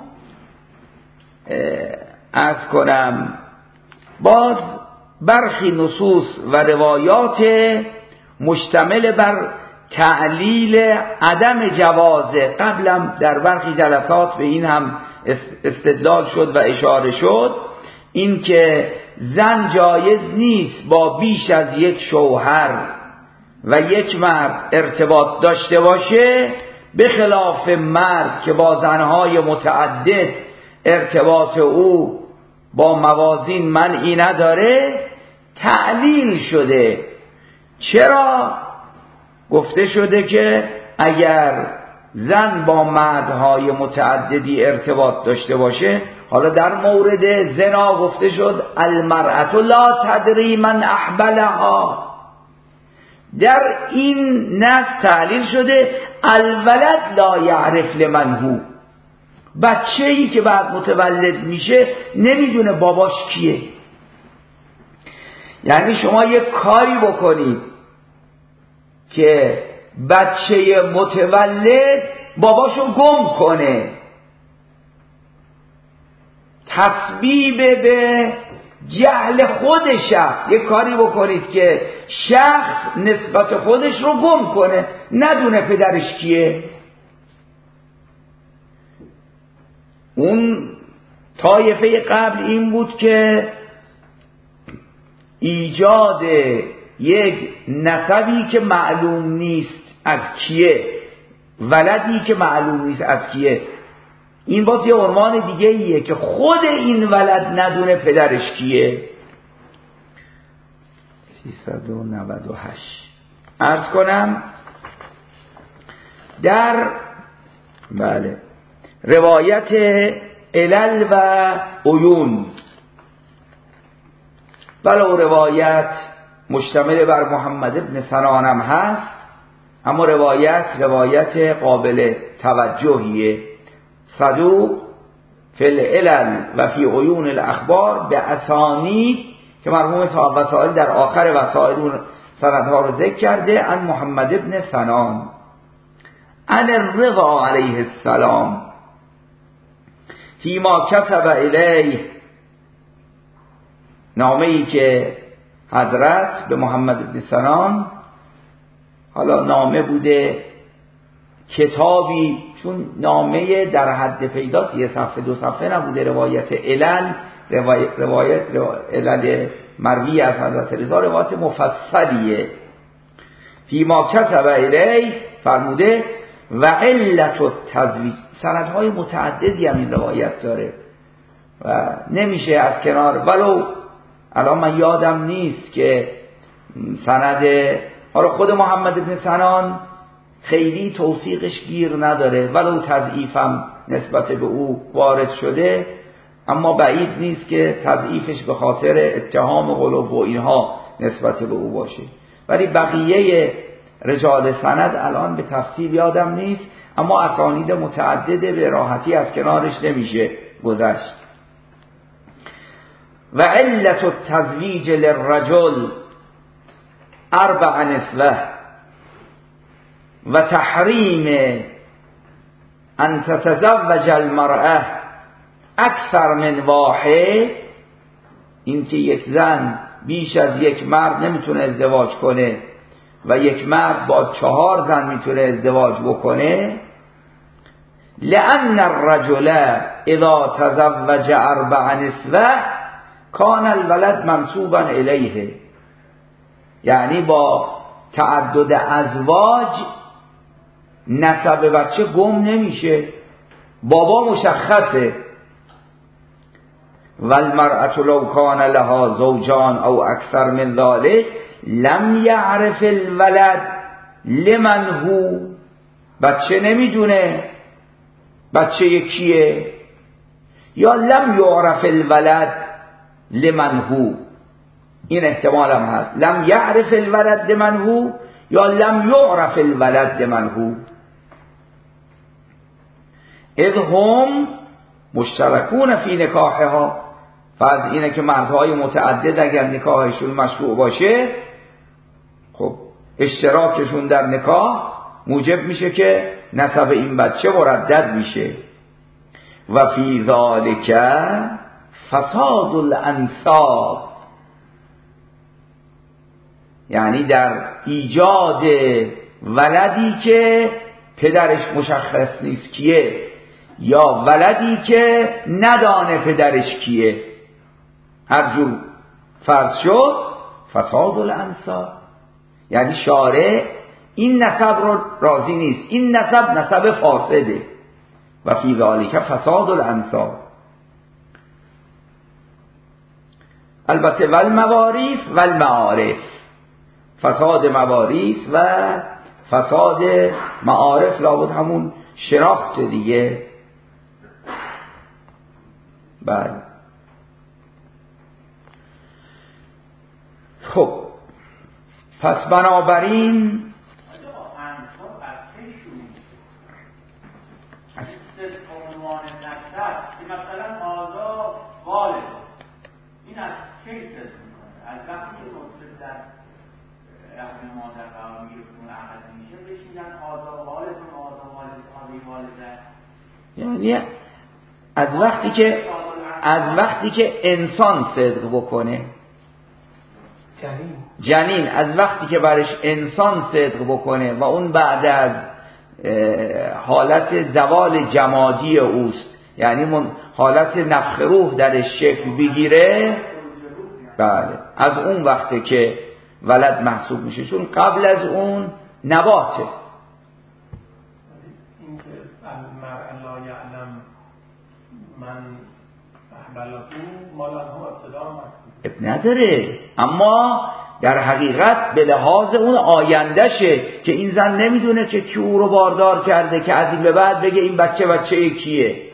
عرض کنم باز برخی نصوص و روایات مشتمل بر تعلیل عدم جوازه، قبلا در برخی جلسات به این هم استدلال شد و اشاره شد، این که زن جایز نیست با بیش از یک شوهر و یک مرد ارتباط داشته باشه، به خلاف مرد که با زنهای متعدد ارتباط او با موازین منعی نداره. تعلیل شده. چرا؟ گفته شده که اگر زن با مردهای متعددی ارتباط داشته باشه، حالا در مورد زنا گفته شد المرأة لا تدری من احبلها، در این نص تعلیل شده الولد لا یعرف لمن هو، بچه‌ای که بعد متولد میشه نمیدونه باباش کیه. یعنی شما یک کاری بکنید که بچه متولد باباشو گم کنه، تسبیب به جهل خود شخص، یک کاری بکنید که شخص نسبت خودش رو گم کنه، ندونه پدرش کیه. اون طایفه قبل این بود که ایجاد یک نسبی که معلوم نیست از کیه، ولدی که معلوم نیست از کیه، این باز یه عنوان دیگه ایه که خود این ولد ندونه پدرش کیه. سیصد و نود و هشت عرض کنم در بله روایت علل و عیون، ولو روایت مشتمل بر محمد ابن سنان هم هست، اما روایت روایت قابل توجهیه. صدوق فی العلل و فی عیون الاخبار به اسانید که مرحوم صاحب وسائل در آخر وسائل اون سندها رو ذکر کرده، عن محمد ابن سنان عن الرضا علیه السلام فیما کتب الیه، نامه‌ای که حضرت به محمد ابن سنان، حالا نامه بوده کتابی، چون نامه در حد پیداست یه صفحه دو صفحه نبوده، روایت علل روایت, روایت علل مروی از حضرت رضا روایت مفصلیه. فیما کتب الیه فرموده و علت التزویج، سندهای متعددی هم این روایت داره و نمیشه از کنار، ولو الان من یادم نیست که سند، حالا خود محمد ابن سنان خیلی توثیقش گیر نداره، ولو تضعیفم نسبت به او وارد شده، اما بعید نیست که تضعیفش به خاطر اتهام غلو و اینها نسبت به او باشه. ولی بقیه رجال سند الان به تفصیل یادم نیست، اما اسانید متعدده به راحتی از کنارش نمیشه گذشت. و علت التزویج للرجل اربع نسوه و تحریم ان تتزوج المرأة اکثر من واحد، این که یک زن بیش از یک مرد نمیتونه ازدواج کنه و یک مرد با چهار زن میتونه ازدواج بکنه. لأن الرجل اذا تزوج اربع نسوه کان الولد منسوبا الیه، یعنی با تعدد ازواج نسب بچه گم نمیشه، بابا مشخصه. والمرأة لو کان لها زوجان او اکثر من ذلك لم یعرف الولد لمن هو، بچه نمیدونه بچه یکیه، یا لم یعرف الولد لمن هو، این احتمال هم هست، لم یعرف الولد لمن هو یا لم یعرف الولد لمن هو. اذ هم مشترکون فی نکاحها، فرض اینه که مردهای متعدد اگر نکاحشون مشروع باشه، خب اشتراکشون در نکاح موجب میشه که نسب این بچه مردد میشه. و فی ذالک فساد الانساب، یعنی در ایجاد ولدی که پدرش مشخص نیست کیه، یا ولدی که ندانه پدرش کیه، هر جور فرض شد فساد الانساب، یعنی شارع این نسب رو راضی نیست، این نسب نسب فاسده. و فی ذالک فساد الانساب. البته والمواریث والمعارف، فساد مواریث و فساد معارف لابد همون شناخت دیگه. بله خب پس بنابراین مثلا آزا والد این از کی سرد میکنه؟ از وقتی که مطلب در رحم مادر قرار میگیره که اون عقد میشه بهش میگن آزا والد و آزا والد آزی والده، یعنی از وقتی که از وقتی که انسان صدق بکنه، جنین جنین از وقتی که برش انسان صدق بکنه و اون بعد از حالت زوال جمادی اوست، یعنی من حالت نفخ روح درش شکل بگیره، بله از اون وقته که ولد محسوب میشه، چون قبل از اون نباته. این که المرء لا یعلم من احبلته مالا هم ابتدا اب نداره، اما در حقیقت به لحاظ اون آیندهشه که این زن نمیدونه که کی او رو باردار کرده که از این به بعد بگه این بچه بچه کیه.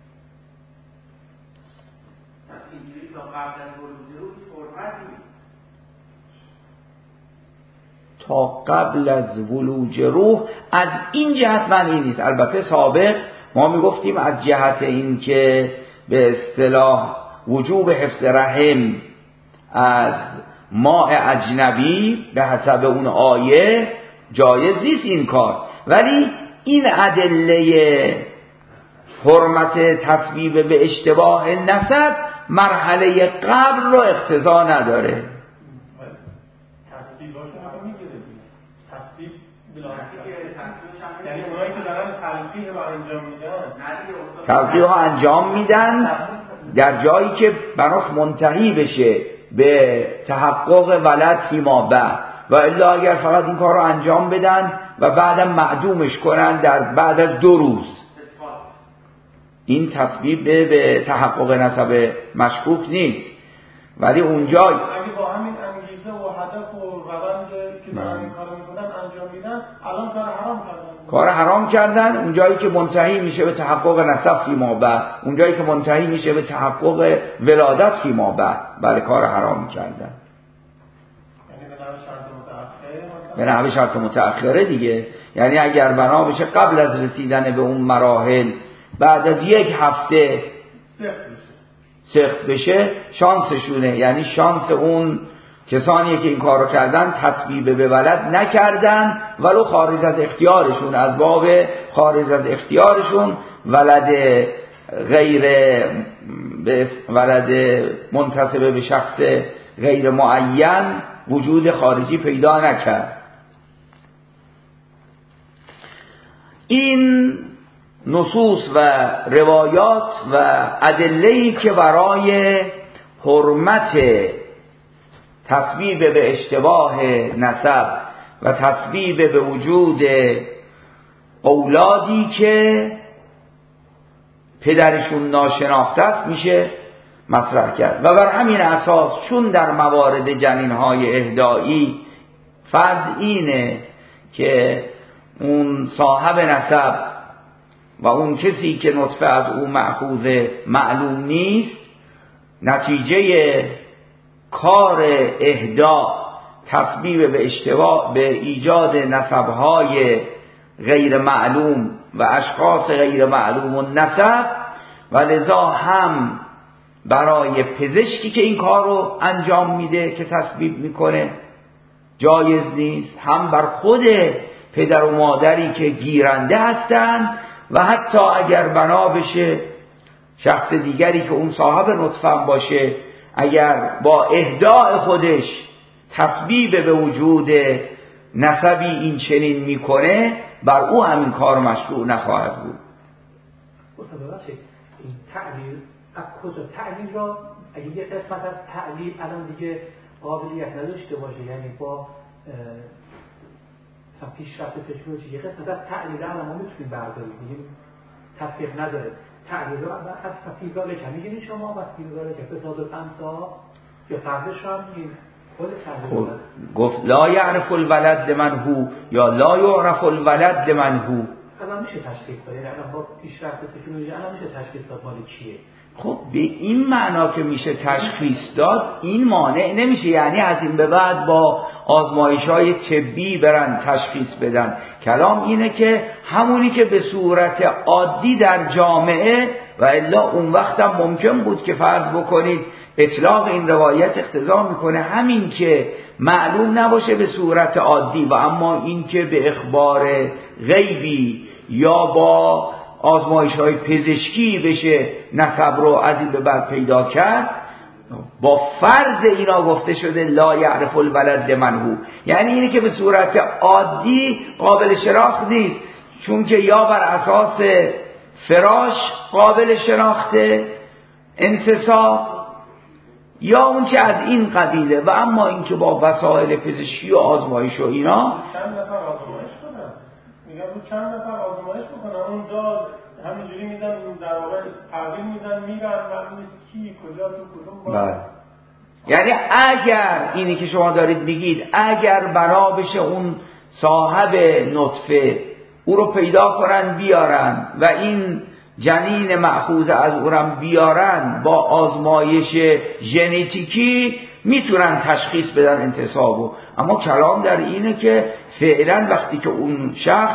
تا قبل از ولوج روح از این جهت معنی نیست. البته سابق ما میگفتیم از جهت این که به اصطلاح وجوب حفظ رحم از ماء اجنبی به حسب اون آیه جایز نیست این کار، ولی این ادله حرمت تصویب به اشتباه نسب مرحله قبل رو اقتضا نداره. یعنی اونایی که دارن تلقیح رو انجام میدن تلقیح رو انجام میدن در جایی که براش منتهی بشه به تحقق ولد فیما بعد، و الا اگر فقط این کار رو انجام بدن و بعدم معدومش کنن در بعد از دو روز، این تسبیب به تحقق نسب مشکوک نیست. ولی اونجا اگه با همین انگیزه و هدف و روند که دارن این کارو میکنن انجام میدن، الان کار حرام کردن. کار حرام کردن. اون جایی که منتهی میشه به تحقق نسب فیما بعد، اون جایی که منتهی میشه به تحقق ولادت فیما بعد، بله کار حرام کردن. به نحو شرط متأخره دیگه، یعنی اگر بنا بشه قبل از رسیدن به اون مراحل بعد از یک هفته سخت بشه شانسشونه، یعنی شانس اون کسانی که این کارو کردن تطبیب به ولد نکردن ولو خارج از اختیارشون، از باب خارج از اختیارشون ولد غیر ولد منتسب به شخص غیر معین وجود خارجی پیدا نکرد. این نصوص و روایات و ادله‌ای که برای حرمت تسبیب به اشتباه نسب و تسبیب به وجود اولادی که پدرشون ناشناخته است میشه مطرح کرد. و بر همین اساس چون در موارد جنین‌های اهدایی فرض اینه که اون صاحب نسب و اون کسی که نطفه از او مأخوذ معلوم نیست، نتیجه کار اهدا تسبیب به اشتباه به ایجاد نسب‌های غیر معلوم و اشخاص غیر معلوم و نسب، و لذا هم برای پزشکی که این کار رو انجام میده که تسبیب میکنه جایز نیست، هم بر خود پدر و مادری که گیرنده هستند و حتی اگر بنا بشه شخص دیگری که اون صاحب نطفه باشه اگر با اهداء خودش تسبیب به وجود نسبی این چنین میکنه بر او همین کار مشروع نخواهد بود. این تعلیل از کجا تعلیل را اگه یه قسمت از تعلیل الان دیگه قابلیت نداشته باشه، یعنی با مثلا پیشرفت تکنولوژی یه قسمت از تعلیل الان ما میتونیم برداریم، میگیم تفکیک نداره، تعلیل رو از فیزاله که میگین شما و فیزاله که فساد و امسا یا قبلش هم این خود تعلیل گفت لا یعرف الولد لمن هو یا لا یعرف الولد لمن هو. الان میشه تشخیص داد، یعنی الان با پیشرفت تکنولوژی الان میشه تشخیص داد مال کیه. خب به این معنا که میشه تشخیص داد این مانع نمیشه، یعنی از این به بعد با آزمایش‌های طبی برن تشخیص بدن. کلام اینه که همونی که به صورت عادی در جامعه و الا اون وقت هم ممکن بود که فرض بکنید اطلاق این روایت اقتضا میکنه همین که معلوم نباشه به صورت عادی و اما این که به اخبار غیبی یا با آزمایش های پزشکی بشه نسب رو از این به بعد پیدا کرد، با فرض اینا گفته شده لا یعرف الولد لمن هو، یعنی اینه که به صورت عادی قابل شناخت نیست، چون که یا بر اساس فراش قابل شناخته انتصاب یا اون چه از این قبیله، و اما اینکه با وسایل پزشکی و آزمایش و اینا چند نفر آزمایش کنن، میگم رو چند نفر آزمایش بکنن اونجا همینجوری میدن در واقع تغییر میدن میرن معلوم نیست کی کجا تو کدوم. بله، یعنی اگر اینی که شما دارید میگید اگر بنا بشه اون صاحب نطفه او رو پیدا کنن بیارن و این جنین مأخوذ از اونم بیارن با آزمایش ژنتیکی میتونن تشخیص بدن انتصابو، اما کلام در اینه که فعلا وقتی که اون شخص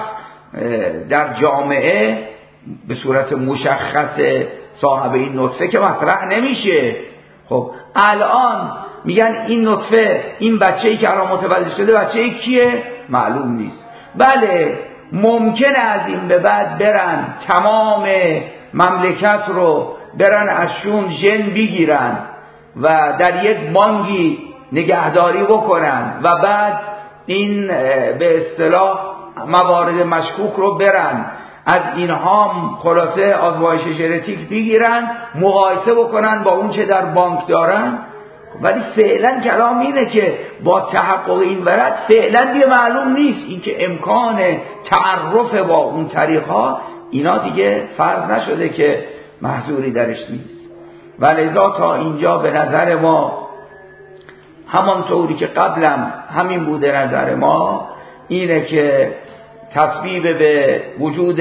در جامعه به صورت مشخص صاحب این نطفه که مطرح نمیشه. خب الان میگن این نطفه این بچه‌ای که الان متولد شده بچه کیه معلوم نیست. بله ممکنه از این به بعد برن تمام مملکت رو برن ازشون ژن بگیرن و در یک بانکی نگهداری بکنن و بعد این به اصطلاح موارد مشکوک رو برن از اینها خلاصه آزمایش ژنتیک بگیرن مقایسه بکنن با اون چه در بانک دارن. ولی فعلا کلام اینه که با تحقق این ورد فعلا دیگه معلوم نیست، این که امکان تعرف با اون طریقها اینا دیگه فرض نشده که محظوری درش نیست. ولذا تا اینجا به نظر ما همانطوری که قبلم همین بوده نظر ما اینه که تصویب به وجود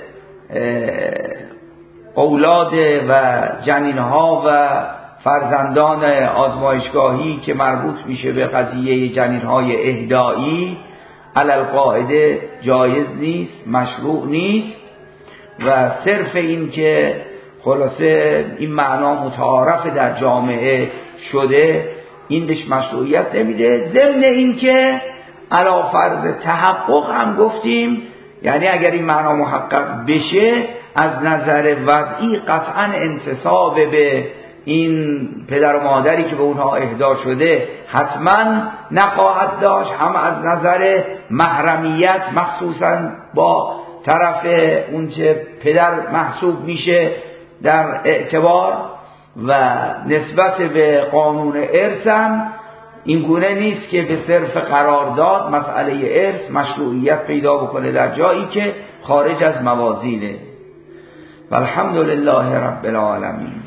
اولاد و جنینها و فرزندان آزمایشگاهی که مربوط میشه به قضیه جنینهای اهدایی علی القاعده جایز نیست، مشروع نیست و صرف این که خلاصه این معنا متعارف در جامعه شده این بهش مشروعیت نمیده. ضمن این که علی فرض تحقق هم گفتیم، یعنی اگر این معنا محقق بشه از نظر وضعی قطعا انتساب به این پدر و مادری که به اونها اهدا شده حتما نخواهد داشت، هم از نظر محرمیت مخصوصا با طرف اونچه پدر محسوب میشه در اعتبار و نسبت به قانون ارث هم این گونه نیست که به صرف قرارداد مسئله ارث مشروعیت پیدا بکنه در جایی که خارج از موازینه. والحمد لله رب العالمین.